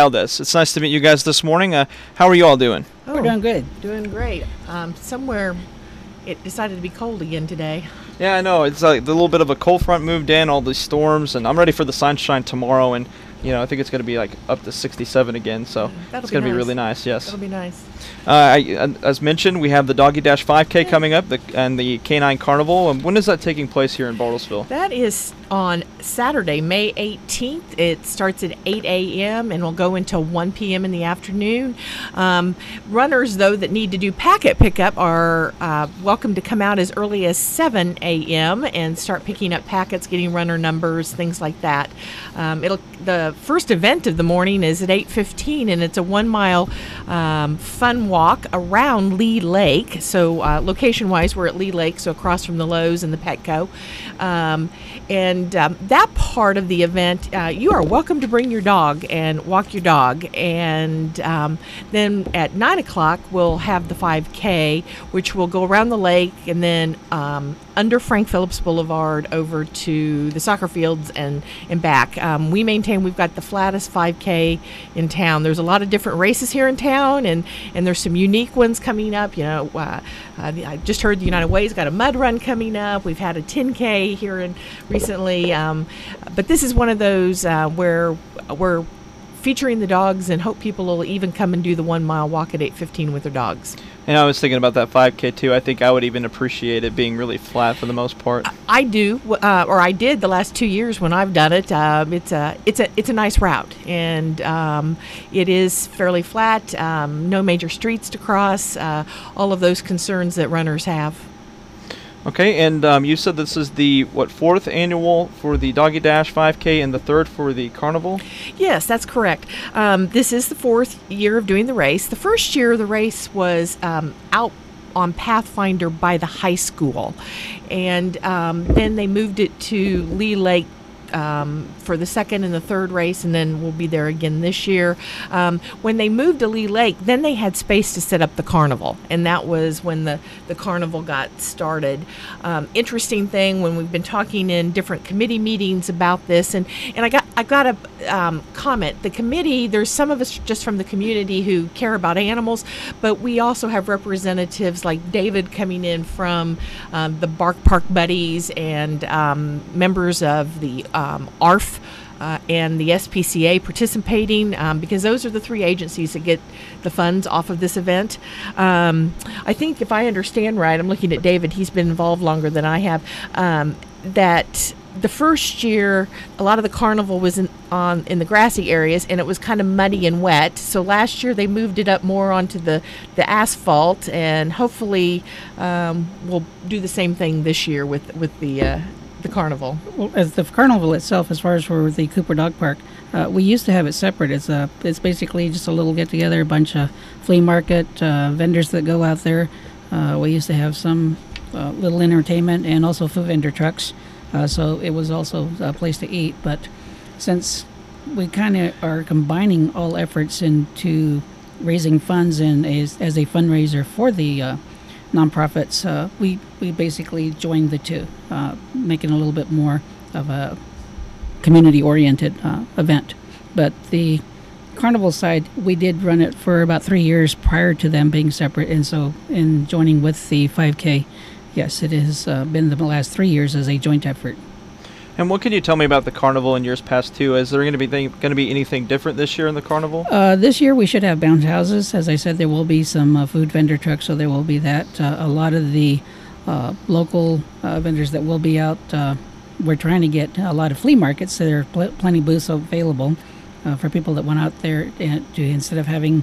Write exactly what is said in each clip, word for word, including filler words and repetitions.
Valdez. It's nice to meet you guys this morning. Uh, how are you all doing? Oh, We're doing good. Doing great. Um, somewhere it decided to be cold again today. Yeah, I know. It's like a little bit of a cold front moved in, all these storms, and I'm ready for the sunshine tomorrow. And you know, I think it's going to be like up to sixty-seven again, so That'll it's be going to be nice. really nice. Yes. That'll be nice. Uh, I, as mentioned, we have the Doggy Dash five K coming up, the, and the Canine Carnival. And when is that taking place here in Bartlesville? That is on Saturday, May eighteenth. It starts at eight a.m. and will go until one p.m. in the afternoon. Um, runners, though, that need to do packet pickup are uh, welcome to come out as early as seven a.m. and start picking up packets, getting runner numbers, things like that. Um, it'll the first event of the morning is at eight fifteen, and it's a one-mile um, fun walk around Lee Lake. So uh, location-wise, we're at Lee Lake, so across from the Lowe's and the Petco. Um, and um, that part of the event, uh, you are welcome to bring your dog and walk your dog. And um, then at nine o'clock, we'll have the five K, which will go around the lake and then um, under Frank Phillips Boulevard over to the soccer fields and, and back. Um, we maintain we've got the flattest five K in town. There's a lot of different races here in town, and, and there's some unique ones coming up. You know, uh, uh, I just heard the United Way's got a mud run coming up. We've had a ten K here in recently, um, but this is one of those uh, where we're featuring the dogs and hope people will even come and do the one mile walk at eight fifteen with their dogs. And I was thinking about that five K too. I think I would even appreciate it being really flat for the most part. I do, uh, or I did the last two years when I've done it. Uh, it's a it's a it's a nice route, and um, it is fairly flat. Um, no major streets to cross. Uh, all of those concerns that runners have. Okay, and um, you said this is the, what, fourth annual for the Doggy Dash five K and the third for the Carnival? Yes, that's correct. Um, this is the fourth year of doing the race. The first year the race was um, out on Pathfinder by the high school, and um, then they moved it to Lee Lake Um, for the second and the third race, and then we'll be there again this year. Um, when they moved to Lee Lake, then they had space to set up the carnival, and that was when the, the carnival got started. Um, interesting thing, when we've been talking in different committee meetings about this, and, and I got I got a um, comment. The committee, there's some of us just from the community who care about animals, but we also have representatives like David coming in from um, the Bark Park Buddies, and um, members of the Um, A R F uh, and the S P C A participating, um, because those are the three agencies that get the funds off of this event. Um, I think if I understand right, I'm looking at David, he's been involved longer than I have, um, that the first year a lot of the carnival was in, on, in the grassy areas, and it was kind of muddy and wet. So last year they moved it up more onto the, the asphalt, and hopefully um, we'll do the same thing this year with, with the uh, the carnival. Well, as the carnival itself, as far as for the Cooper Dog Park, uh, we used to have it separate. It's a, it's basically just a little get together, a bunch of flea market uh, vendors that go out there. Uh, we used to have some uh, little entertainment and also food vendor trucks. Uh, so it was also a place to eat. But since we kind of are combining all efforts into raising funds and as, as a fundraiser for the uh, nonprofits, uh, we we basically joined the two, uh, making a little bit more of a community-oriented uh, event. But the carnival side, we did run it for about three years prior to them being separate, and so in joining with the five K, yes, it has uh, been the last three years as a joint effort. And what can you tell me about the Carnival in years past too? Is there going to be th- going to be anything different this year in the Carnival? Uh, this year we should have bounce houses. As I said, there will be some uh, food vendor trucks, so there will be that. Uh, a lot of the uh, local uh, vendors that will be out, uh, we're trying to get a lot of flea markets, so there are pl- plenty of booths available uh, for people that want out there and to, instead of having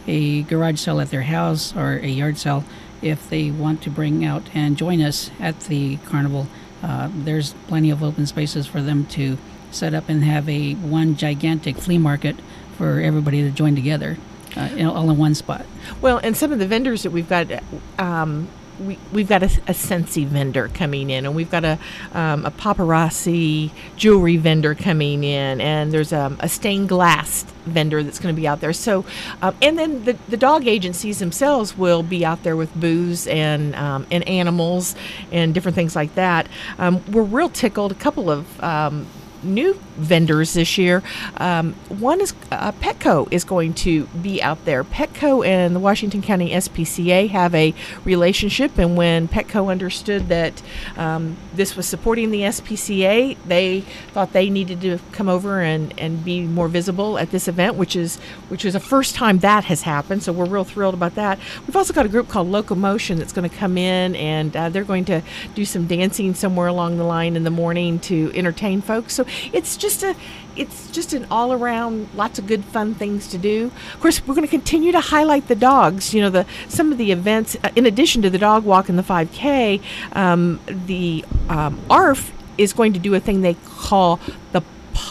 a garage sale at their house or a yard sale, if they want to bring out and join us at the carnival. Uh, there's plenty of open spaces for them to set up and have a one gigantic flea market for everybody to join together, uh, you know, all in one spot. Well, and some of the vendors that we've got, um, we, we've got a, a Scentsy vendor coming in, and we've got a, um, a paparazzi jewelry vendor coming in, and there's um, a stained glass vendor that's going to be out there. So, um, and then the, the dog agencies themselves will be out there with booths and um, and animals and different things like that. Um, we're real tickled. A couple of um, new vendors this year. Um, one is uh, Petco is going to be out there. Petco and the Washington County S P C A have a relationship, and when Petco understood that um, this was supporting the S P C A, they thought they needed to come over and, and be more visible at this event, which is which is the first time that has happened. So we're real thrilled about that. We've also got a group called Locomotion that's going to come in, and uh, they're going to do some dancing somewhere along the line in the morning to entertain folks. So it's just a it's just an all around lots of good fun things to do. Of course, we're going to continue to highlight the dogs. You know, the some of the events uh, in addition to the dog walk and the five K, um, the um, A R F is going to do a thing they call the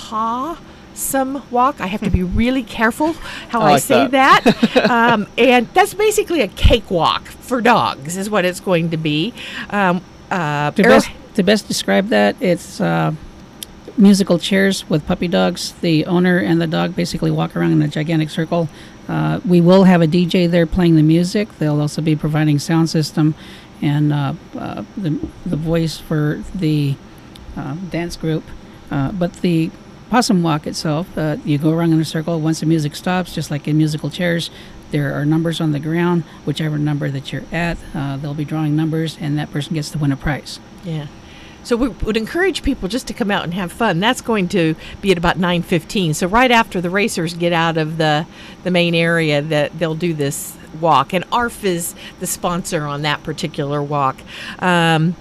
paw some walk. I have to be really careful how I, I like say that. that. um, and that's basically a cakewalk for dogs is what it's going to be. Um, uh, To Arrow- best, to best describe that, it's uh, musical chairs with puppy dogs. The owner and the dog basically walk around in a gigantic circle. Uh, we will have a D J there playing the music. They'll also be providing sound system and uh, uh, the, the voice for the uh, dance group. Uh, but the possum walk itself, uh, you go around in a circle. Once the music stops, just like in musical chairs, there are numbers on the ground. Whichever number that you're at, uh, they'll be drawing numbers, and that person gets to win a prize. Yeah. So we would encourage people just to come out and have fun. That's going to be at about nine fifteen. So right after the racers get out of the, the main area, that they'll do this walk. And A R F is the sponsor on that particular walk. Um,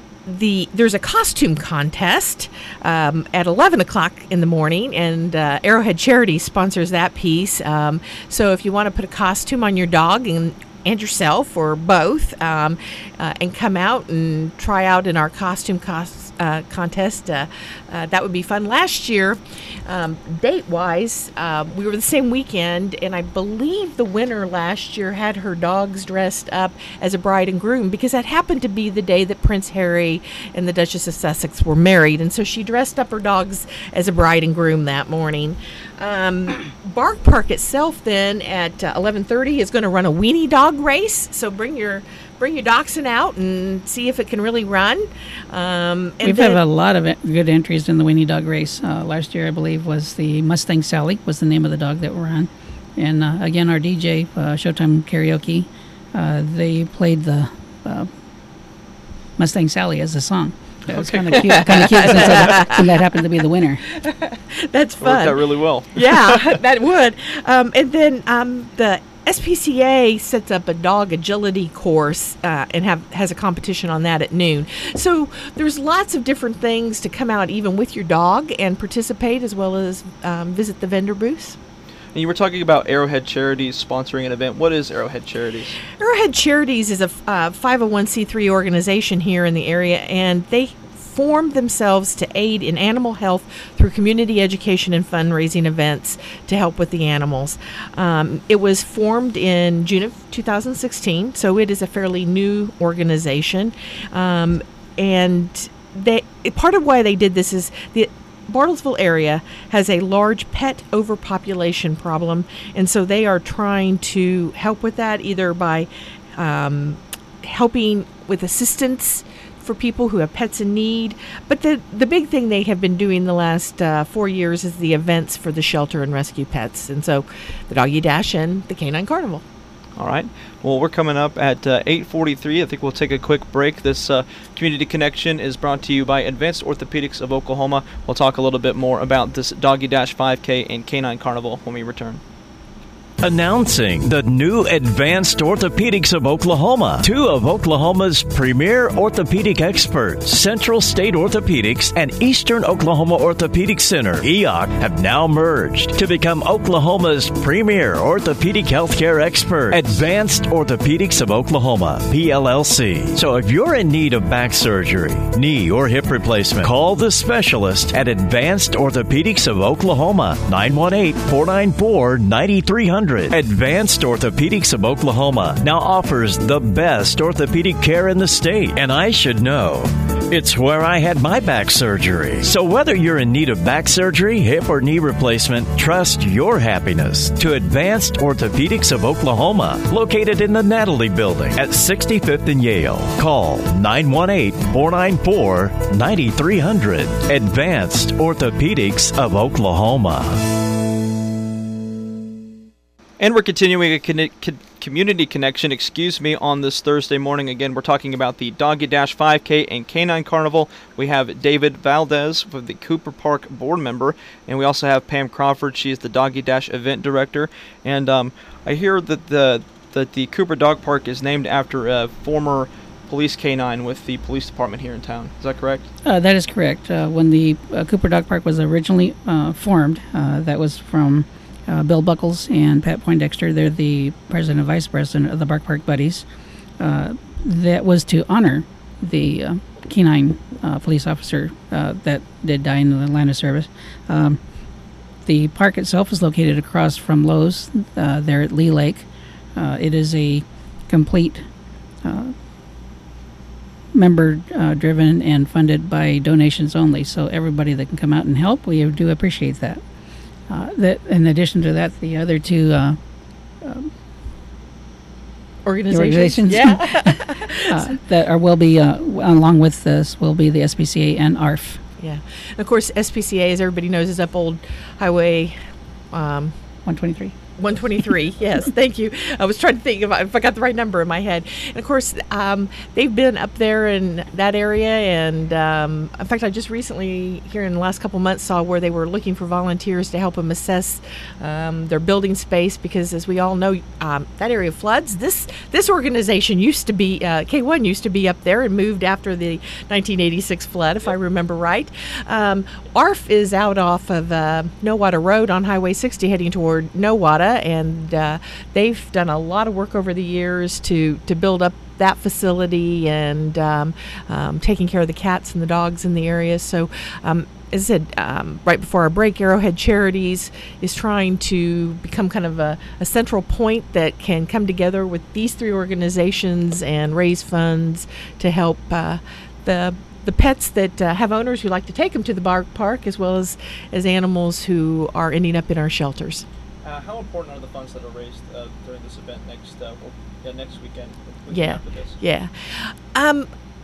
The there's a costume contest um, at eleven o'clock in the morning, and uh, Arrowhead Charity sponsors that piece. Um, so if you want to put a costume on your dog and and yourself, or both, um, uh, and come out and try out in our costume cos- uh, contest, uh, uh, that would be fun. Last year, um, date-wise, uh, we were the same weekend, and I believe the winner last year had her dogs dressed up as a bride and groom, because that happened to be the day that Prince Harry and the Duchess of Sussex were married, and so she dressed up her dogs as a bride and groom that morning. Um, Bark Park itself then at uh, eleven thirty is going to run a weenie dog race. So bring your bring your dachshund out and see if it can really run. Um, and We've then, had a lot of e- good entries in the Weenie Dog race. Uh, last year, I believe, was the Mustang Sally was the name of the dog that we're on. And uh, again, our D J, uh, Showtime Karaoke, uh, they played the uh, Mustang Sally as a song. That was kind of cute, kind of cute since that, since that happened to be the winner. That's It worked out fun. really well. Yeah, that would. Um, and then um, the S P C A sets up a dog agility course uh, and have has a competition on that at noon. So there's lots of different things to come out even with your dog and participate, as well as um, visit the vendor booths. And you were talking about Arrowhead Charities sponsoring an event. What is Arrowhead Charities? Arrowhead Charities is a uh, five oh one c three organization here in the area, and they formed themselves to aid in animal health through community education and fundraising events to help with the animals. Um, it was formed in June of two thousand sixteen, so it is a fairly new organization. Um, and they part of why they did this is the Bartlesville area has a large pet overpopulation problem, and so they are trying to help with that either by um, helping with assistance for people who have pets in need. But the the big thing they have been doing the last uh, four years is the events for the shelter and rescue pets, and so the Doggy Dash and the Canine Carnival. All right. Well, we're coming up at uh, eight forty-three. I think we'll take a quick break. This uh, Community Connection is brought to you by Advanced Orthopedics of Oklahoma. We'll talk a little bit more about this Doggy Dash five K and Canine Carnival when we return. Announcing the new Advanced Orthopedics of Oklahoma. Two of Oklahoma's premier orthopedic experts, Central State Orthopedics and Eastern Oklahoma Orthopedic Center, E O C, have now merged to become Oklahoma's premier orthopedic healthcare expert, Advanced Orthopedics of Oklahoma, P L L C. So if you're in need of back surgery, knee or hip replacement, call the specialist at Advanced Orthopedics of Oklahoma, nine one eight, four nine four, nine three zero zero. Advanced Orthopedics of Oklahoma now offers the best orthopedic care in the state. And I should know, It's where I had my back surgery. So whether you're in need of back surgery, hip or knee replacement, trust your happiness to Advanced Orthopedics of Oklahoma, located in the Natalie Building at sixty-fifth and Yale. Call nine one eight, four nine four, nine three zero zero. Advanced Orthopedics of Oklahoma. And we're continuing a con- con- community connection, excuse me, on this Thursday morning. Again, we're talking about the Doggy Dash five K and Canine Carnival. We have David Valdez, the Cooper Park board member, and we also have Pam Crawford. She is the Doggy Dash event director. And um, I hear that the that the Cooper Dog Park is named after a former police canine with the police department here in town. Is that correct? Uh, that is correct. Uh, when the uh, Cooper Dog Park was originally uh, formed, uh, that was from Uh, Bill Buckles and Pat Poindexter. They're the president and vice president of the Bark Park Buddies. Uh, that was to honor the uh, canine uh, police officer uh, that did die in the line of service. Um, the park itself is located across from Lowe's uh, there at Lee Lake. Uh, it is a complete uh, member uh, driven and funded by donations only, so everybody that can come out and help, we do appreciate that. Uh, that in addition to that, the other two uh, um, organizations, organizations yeah, uh, that are will be uh, along with this will be the S P C A and A R F. yeah. And of course, S P C A, as everybody knows, is up Old Highway um, one twenty-three. one twenty-three, yes, thank you. I was trying to think if I, if I got the right number in my head. And of course, um, they've been up there in that area, and um, in fact, I just recently, here in the last couple months, saw where they were looking for volunteers to help them assess um, their building space, because as we all know, um, that area floods. This this organization used to be, uh, K one used to be up there and moved after the nineteen eighty-six flood, if I remember right. Um, A R F is out off of uh, Nowata Road on Highway sixty heading toward Nowata, and uh, they've done a lot of work over the years to, to build up that facility and um, um, taking care of the cats and the dogs in the area. So, um, as I said, um, right before our break, Arrowhead Charities is trying to become kind of a, a central point that can come together with these three organizations and raise funds to help uh, the the pets that uh, have owners who like to take them to the Bark Park, as well as, as animals who are ending up in our shelters. Uh, how important are the funds that are raised uh, during this event next uh, well, yeah, next weekend? weekend Yeah, after this? yeah. Um,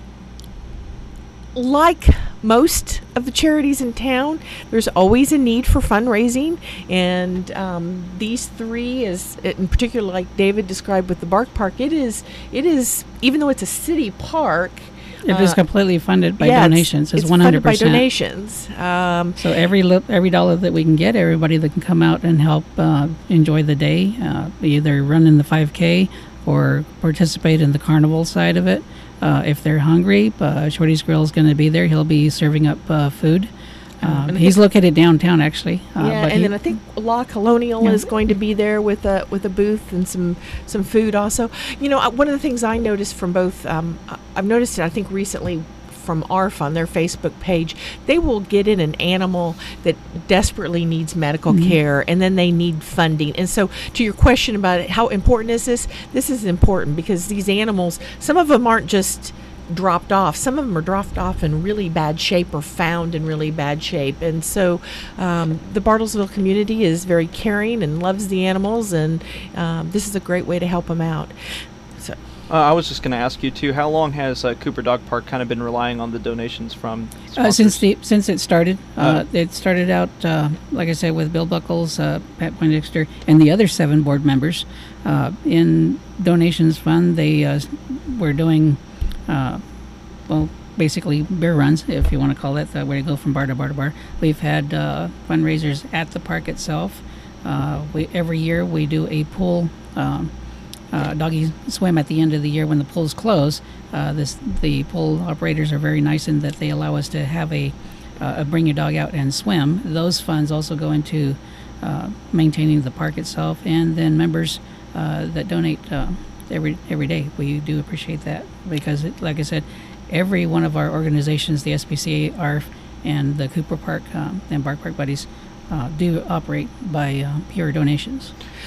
like most of the charities in town, there's always a need for fundraising, and um, these three, is in particular, like David described with the Bark Park, it is, it is, even though it's a city park, It is completely funded by yeah, donations. It's, it's one hundred percent funded by donations. Um, so every li- every dollar that we can get, everybody that can come out and help uh, enjoy the day, uh, either run in the five K or participate in the carnival side of it. Uh, if they're hungry, uh, Shorty's Grill is going to be there. He'll be serving up uh, food. Um, and he's located downtown, actually. Uh, yeah, but and he, then I think La Colonial Yeah. is going to be there with a with a booth and some some food also. You know, uh, one of the things I noticed from both, um, I- I've noticed it, I think recently from A R F on their Facebook page, they will get in an animal that desperately needs medical Mm-hmm. care, and then they need funding. And so, to your question about it, how important is this? This is important because these animals, some of them aren't just dropped off. Some of them are dropped off in really bad shape or found in really bad shape. And so um, the Bartlesville community is very caring and loves the animals, and um, this is a great way to help them out. So Uh, I was just going to ask you too. How long has uh, Cooper Dog Park kind of been relying on the donations from Uh, sponsors? since the since it started, uh, Uh, it started out uh, like I said with Bill Buckles, uh, Pat Poindexter, and the other seven board members. Uh, in donations fund, they uh, were doing, uh, well, basically beer runs, if you want to call that, that way to go from bar to bar to bar. We've had uh, fundraisers at the park itself. Uh, we every year we do a pool. Um, Uh, doggy swim at the end of the year when the pools close. Uh, this the pool operators are very nice in that they allow us to have a, uh, a bring your dog out and swim. Those funds also go into uh, maintaining the park itself, and then members uh, that donate uh, every every day. We do appreciate that because, it, like I said, every one of our organizations, the S P C A, A R F, and the Cooper Park um, and Bark Park Buddies, uh, do operate by uh, pure donations.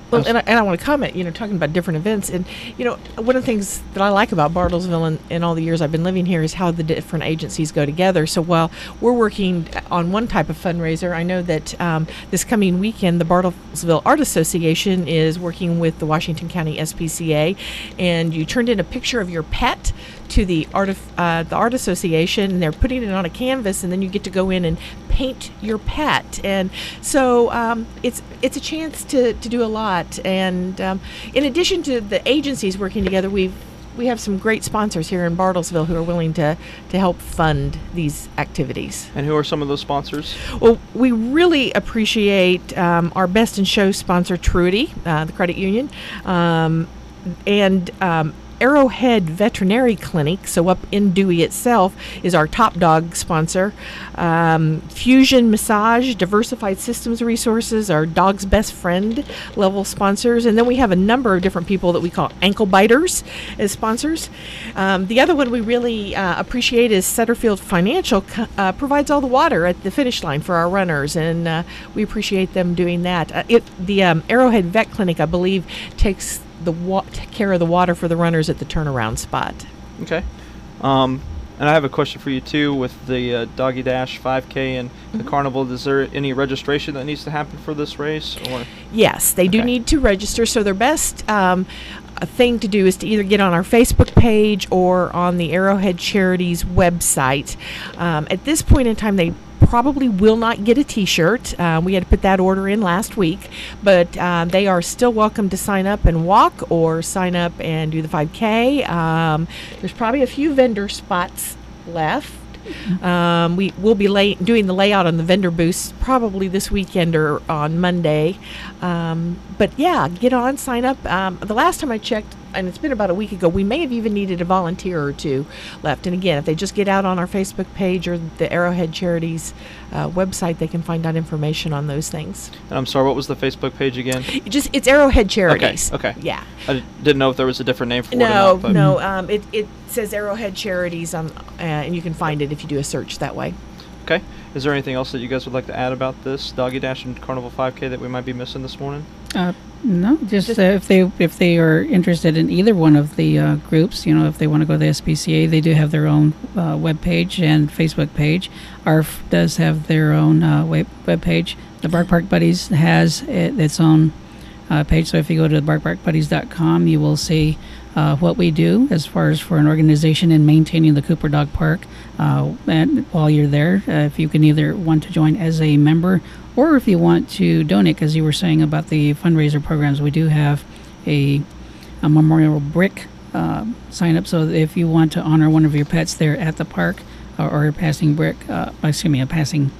Well, and I, and I want to comment, you know, talking about different events. And, you know, one of the things that I like about Bartlesville and, and all the years I've been living here is how the different agencies go together. So while we're working on one type of fundraiser, I know that um, this coming weekend, the Bartlesville Art Association is working with the Washington County S P C A. And you turned in a picture of your pet to the art of, uh, the art association, and they're putting it on a canvas, and then you get to go in and paint your pet. And so um, it's it's a chance to, to do a lot. And um, in addition to the agencies working together, we've we have some great sponsors here in Bartlesville who are willing to, to help fund these activities. And who are some of those sponsors? Well, we really appreciate um, our Best in Show sponsor, Truity, uh, the credit union, um, and um, Arrowhead Veterinary Clinic, so up in Dewey itself, is our top dog sponsor. Um, Fusion Massage, Diversified Systems Resources, our dog's best friend level sponsors. And then we have a number of different people that we call ankle biters as sponsors. Um, the other one we really uh, appreciate is Setterfield Financial, uh, provides all the water at the finish line for our runners, and uh, we appreciate them doing that. Uh, it, the um, Arrowhead Vet Clinic, I believe, takes the wa- care of the water for the runners at the turnaround spot. Okay. Um, and I have a question for you, too, with the uh, Doggy Dash five K and mm-hmm. the Carnival. Is there any registration that needs to happen for this race? Or? Yes, they do okay. need to register. So their best um, thing to do is to either get on our Facebook page or on the Arrowhead Charities website. Um, at this point in time, they probably will not get a t-shirt. Uh, we had to put that order in last week, but uh, they are still welcome to sign up and walk or sign up and do the five K. Um, there's probably a few vendor spots left. Um, we will be lay- doing the layout on the vendor booths probably this weekend or on Monday. Um, but yeah, get on, sign up. Um, the last time I checked, and it's been about a week ago, we may have even needed a volunteer or two left. And again, if they just get out on our Facebook page or the Arrowhead Charities uh, website, they can find out information on those things. And I'm sorry, what was the Facebook page again? It just it's Arrowhead Charities. Okay. Okay. Yeah. I d- didn't know if there was a different name for no, it or not. But No, um, it it says Arrowhead Charities on, uh, and you can find it if you do a search that way. Okay. Is there anything else that you guys would like to add about this Doggy Dash and Carnival five K that we might be missing this morning? Uh, no, just uh, if they if they are interested in either one of the uh, groups, you know, if they want to go to the S P C A, they do have their own uh, web page and Facebook page. A R F does have their own uh, web web page. The Bark Park Buddies has it, its own uh, page. So if you go to bark park buddies dot com, you will see uh, what we do as far as for an organization in maintaining the Cooper Dog Park. Uh, and while you're there, uh, if you can either want to join as a member or if you want to donate, because you were saying about the fundraiser programs, we do have a, a memorial brick uh, sign up. So if you want to honor one of your pets there at the park, or, or a passing brick, uh, excuse me, a passing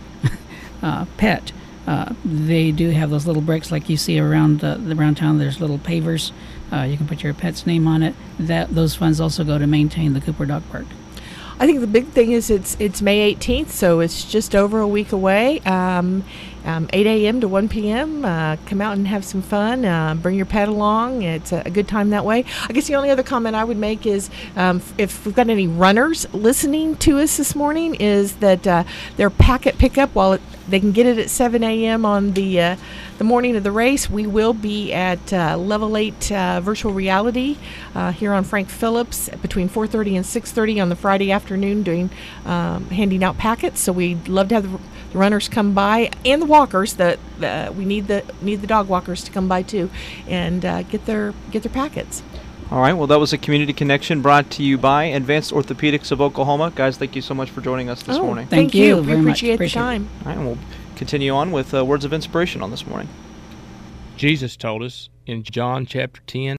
uh, pet, uh, they do have those little bricks like you see around uh, around town. There's little pavers. Uh, you can put your pet's name on it. That those funds also go to maintain the Cooper Dog Park. I think the big thing is it's it's May eighteenth, so it's just over a week away. Um, um, eight a.m. to one p.m. Uh, come out and have some fun. Uh, bring your pet along. It's a, a good time that way. I guess the only other comment I would make is um, if we've got any runners listening to us this morning, is that uh, their packet pickup, while it, they can get it at seven a.m. on the uh, the morning of the race, we will be at uh, Level eight uh, Virtual Reality uh, here on Frank Phillips between four thirty and six thirty on the Friday afternoon, doing um, handing out packets. So we'd love to have the, the runners come by, and the walkers. The, the we need the need the dog walkers to come by too, and uh, get their get their packets. All right. Well, that was a Community Connection brought to you by Advanced Orthopedics of Oklahoma. Guys, thank you so much for joining us this oh, morning. Thank, Thank you. you. Very We much. appreciate, Appreciate the time. All right. And we'll continue on with uh, words of inspiration on this morning. Jesus told us in John chapter ten,